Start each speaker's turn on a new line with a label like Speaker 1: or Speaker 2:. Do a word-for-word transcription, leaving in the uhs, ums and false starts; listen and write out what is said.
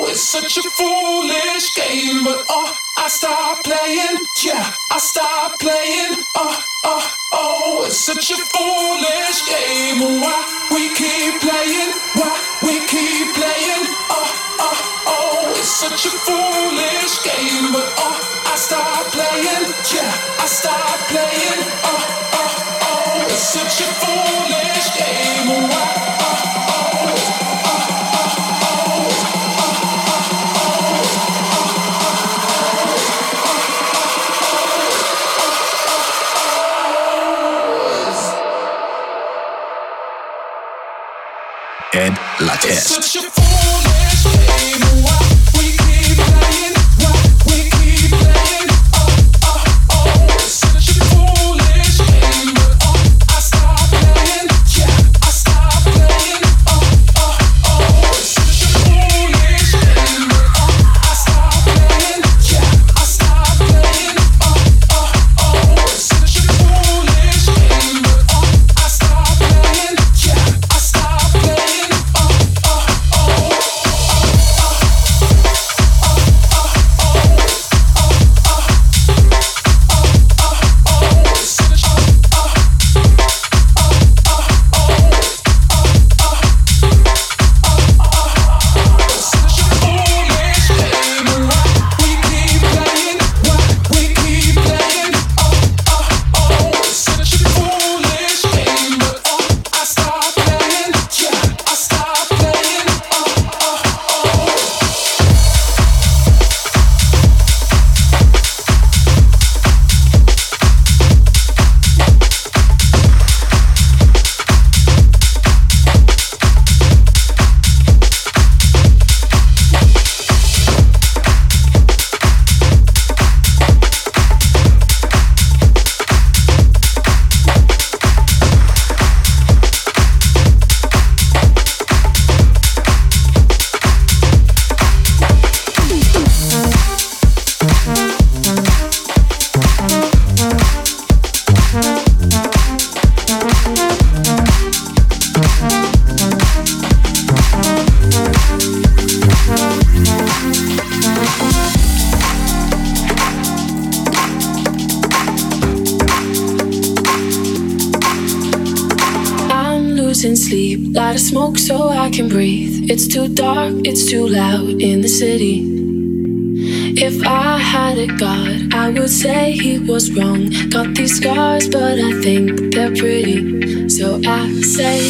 Speaker 1: it's such a foolish game, but oh, I start playing, yeah, I start playing, oh, oh, oh, it's such a foolish game. Why we keep playing, why we keep playing, oh, oh, oh, it's such a foolish game, but oh, I start playing, yeah, I start playing, oh, oh, oh, it's such a foolish game. Why, oh, oh, oh,
Speaker 2: Ed Lattes.
Speaker 1: it's such a foolish game. Why we keep playing? Why we keep playing? Oh, oh, oh, it's such a foolish game. But oh, I start playing. Yeah, I start playing. Oh, oh, oh, it's such a foolish game. But oh, I start playing. Yeah, I start playing. Oh, oh, oh, it's such a foolish game. But oh, I start playing. Yeah, I start playing.
Speaker 3: Sleep, light a smoke so I can breathe. It's too dark, it's too loud in the city. If I had a god, I would say he was wrong. Got these scars, but I think they're pretty. So I say